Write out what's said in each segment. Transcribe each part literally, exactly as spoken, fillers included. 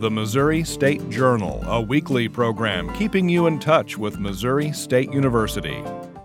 the Missouri State Journal, a weekly program keeping you in touch with Missouri State University.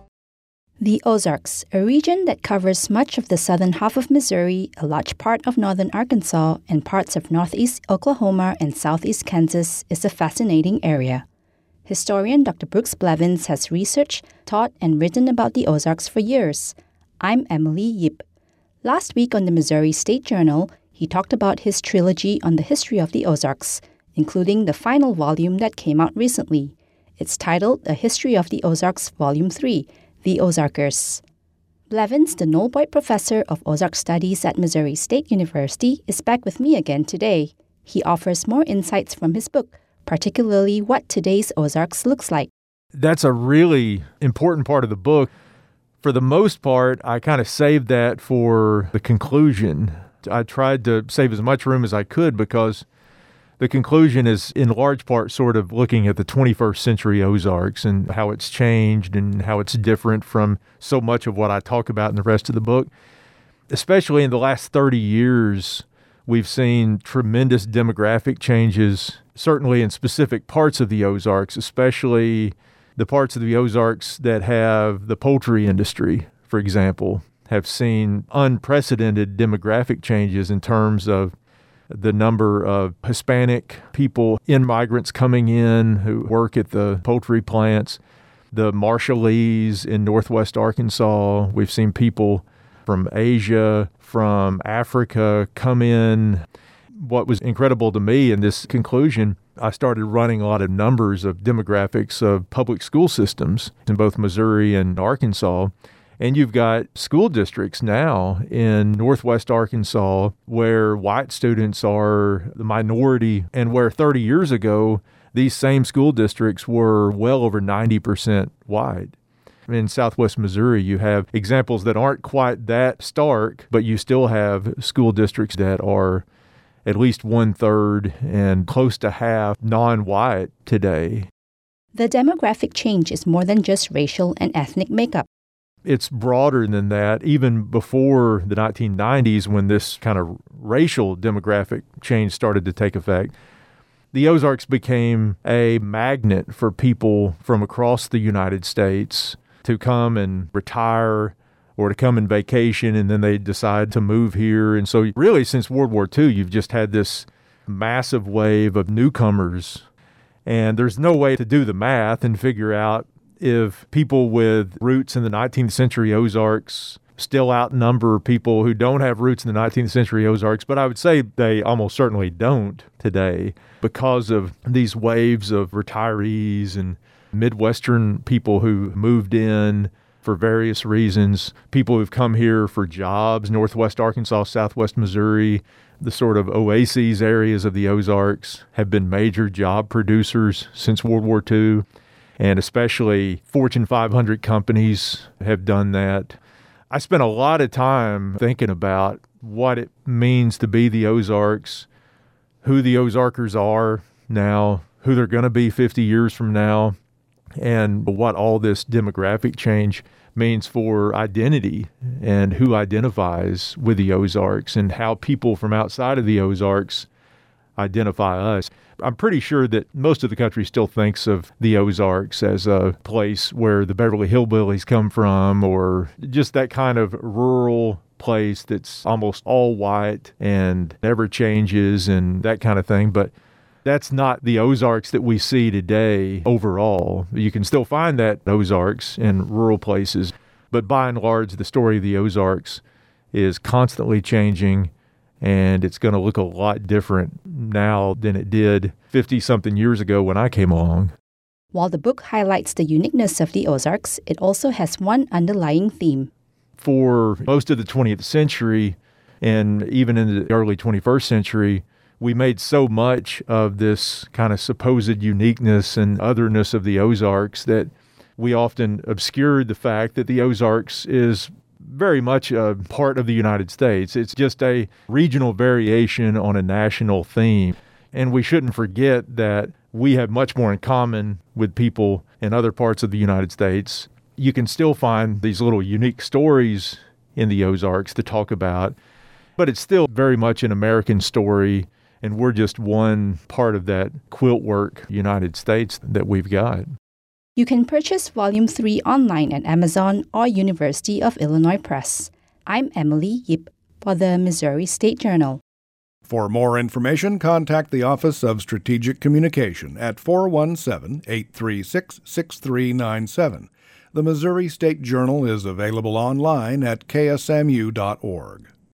The Ozarks, a region that covers much of the southern half of Missouri, a large part of northern Arkansas, and parts of northeast Oklahoma and southeast Kansas, is a fascinating area. Historian Doctor Brooks Blevins has researched, taught, and written about the Ozarks for years. I'm Emily Yip. Last week on the Missouri State Journal, he talked about his trilogy on the history of the Ozarks, including the final volume that came out recently. It's titled A History of the Ozarks, Volume three, The Ozarkers. Blevins, the Noel Boyd Professor of Ozark Studies at Missouri State University, is back with me again today. He offers more insights from his book, particularly what today's Ozarks looks like. That's a really important part of the book. For the most part, I kind of saved that for the conclusion. I tried to save as much room as I could because the conclusion is in large part sort of looking at the twenty-first century Ozarks and how it's changed and how it's different from so much of what I talk about in the rest of the book. Especially in the last thirty years, we've seen tremendous demographic changes, certainly in specific parts of the Ozarks, especially the parts of the Ozarks that have the poultry industry, for example, have seen unprecedented demographic changes in terms of the number of Hispanic people, immigrants coming in who work at the poultry plants, the Marshallese in northwest Arkansas. We've seen people from Asia, from Africa come in. What was incredible to me in this conclusion, I started running a lot of numbers of demographics of public school systems in both Missouri and Arkansas. And you've got school districts now in northwest Arkansas where white students are the minority and where thirty years ago, these same school districts were well over ninety percent white. In southwest Missouri, you have examples that aren't quite that stark, but you still have school districts that are at least one-third and close to half non-white today. The demographic change is more than just racial and ethnic makeup. It's broader than that. Even before the nineteen nineties, when this kind of racial demographic change started to take effect, the Ozarks became a magnet for people from across the United States to come and retire or to come and vacation, and then they decide to move here. And so really, since World War Two, you've just had this massive wave of newcomers, and there's no way to do the math and figure out if people with roots in the nineteenth century Ozarks still outnumber people who don't have roots in the nineteenth century Ozarks, but I would say they almost certainly don't today because of these waves of retirees and Midwestern people who moved in for various reasons, people who've come here for jobs, northwest Arkansas, southwest Missouri, the sort of oases areas of the Ozarks have been major job producers since World War Two. And especially Fortune five hundred companies have done that. I spent a lot of time thinking about what it means to be the Ozarks, who the Ozarkers are now, who they're going to be fifty years from now, and what all this demographic change means for identity and who identifies with the Ozarks and how people from outside of the Ozarks identify us. I'm pretty sure that most of the country still thinks of the Ozarks as a place where the Beverly Hillbillies come from, or just that kind of rural place that's almost all white and never changes and that kind of thing. But that's not the Ozarks that we see today overall. You can still find that Ozarks in rural places, but by and large, the story of the Ozarks is constantly changing, and it's going to look a lot different now than it did fifty-something years ago when I came along. While the book highlights the uniqueness of the Ozarks, it also has one underlying theme. For most of the twentieth century, and even in the early twenty-first century, we made so much of this kind of supposed uniqueness and otherness of the Ozarks that we often obscured the fact that the Ozarks is very much a part of the United States. It's just a regional variation on a national theme. And we shouldn't forget that we have much more in common with people in other parts of the United States. You can still find these little unique stories in the Ozarks to talk about, but it's still very much an American story. And we're just one part of that quiltwork United States that we've got. You can purchase Volume three online at Amazon or University of Illinois Press. I'm Emily Yip for the Missouri State Journal. For more information, contact the Office of Strategic Communication at four one seven, eight three six, six three nine seven. The Missouri State Journal is available online at K S M U dot org.